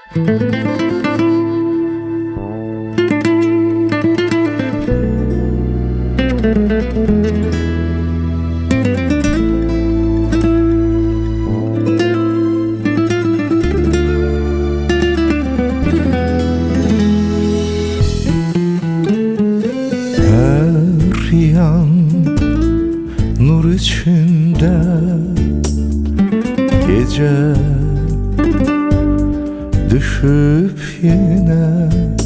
Her yan nur içinde, gece düşüp yine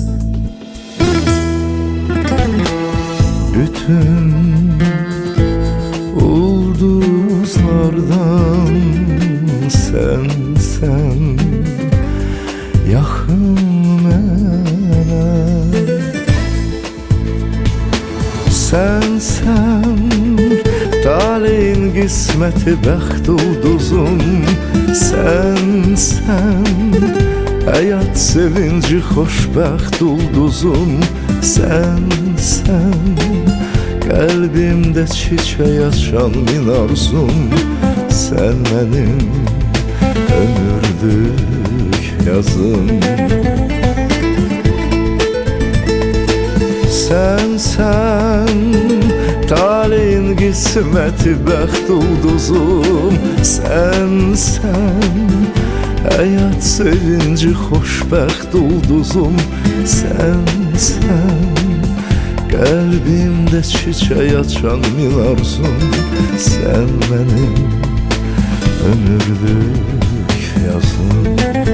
bütün ulduzlardan sen yakın mənə. Sen taleyin qisməti bəxt ulduzum. Sen həyat sevinci xoşbəxt ulduzum. Sen qəlbimdə çiçək açan min arzum. Sen mənim ömürlük yazım. Sen taleyin qisməti bəxt ulduzum. Sen həyat sevinci xoşbəxt ulduzum. Sen qəlbimdə çiçək açan min arzum. Sen mənim ömürlük yazım.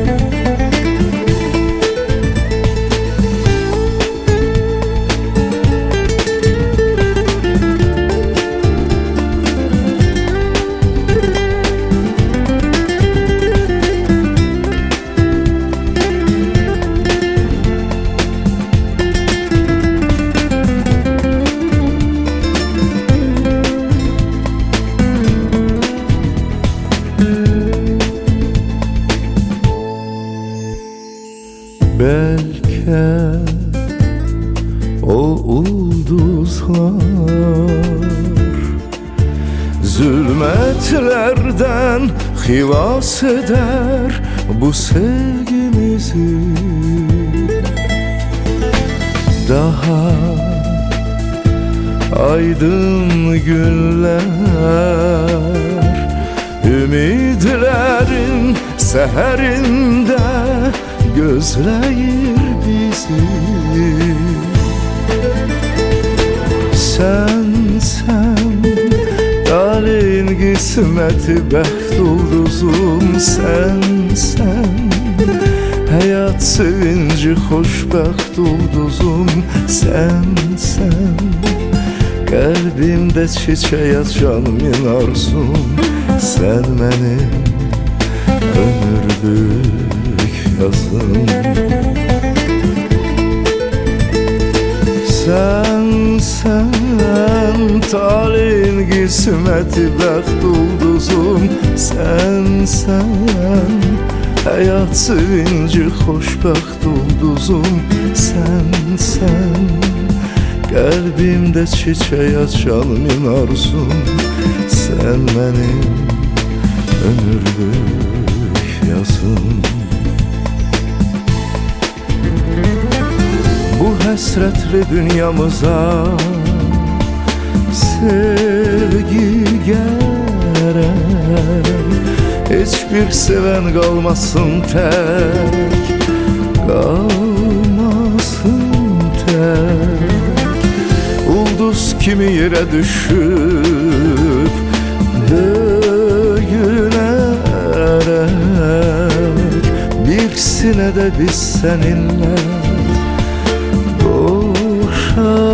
Belki o ulduzlar zulmetlerden xilas eder bu sevgimizi. Daha aydın günler, ümidlerin seherinde gözləyir bizi. Sen taleyin qisməti bəxt ulduzum. Sen həyat sevinci xoşbəxt ulduzum. Sen qəlbimdə çiçək açan min arzum. Sen mənim ömürlük yazım. Sen taleyin qisməti bəxt ulduzum. Sen həyat sevinci xoşbəxt ulduzum. Sen qəlbimdə çiçək açan min arzum. Sen mənim ömürlük yazım. Bu həsrətli dünyamıza sevgi gərək. Heç bir sevən qalmasın tək, qalmasın tək. Ulduz kimi yerə düşüb döyünərək, bir sinədə biz səninlə qoşarıq.